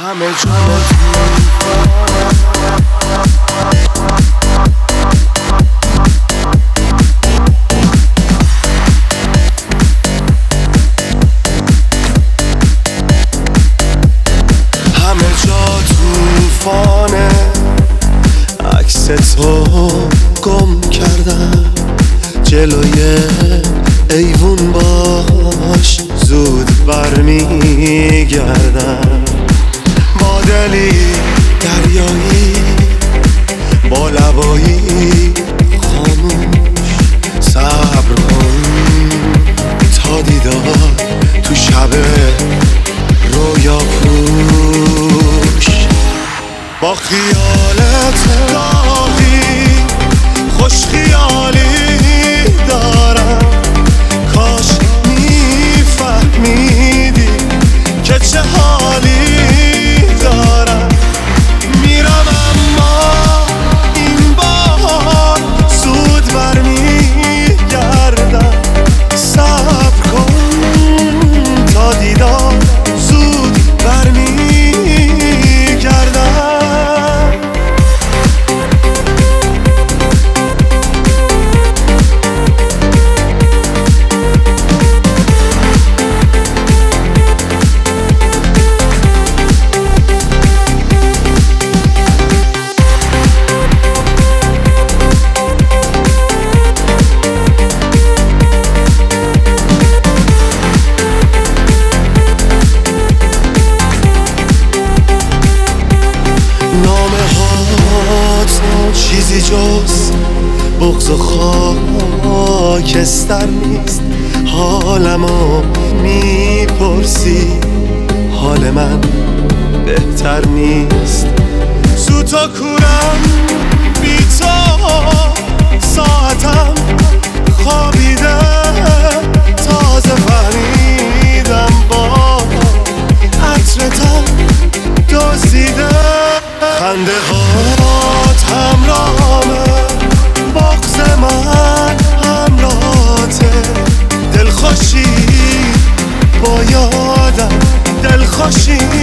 همه جا طوفانه، عکس تو گم کردم جلوی ایوون، باش زود برمیگردم. با دلی دریایی، با لبایی خاموش، صبر کن تا دیدار تو شب رویا پوش. با خیالت گاهی خوش خیالی دارم، کاش میفهمیدی که چه حالی دارم. میرم اما این بار زود برمیگردم. صبر کن تا دیدار زود برمیگردم. چیزی جز بغض و خاکستر نیست. حالمو میپرسی، حال من بهتر نیست. زود تا کورم بی تو، ساعتم خوابیده، تازه فهمیدم با عطرتم دزدیده. خنده هات همراهمه، بغض من همراهته. دلخوشی با یادم، دلخوشی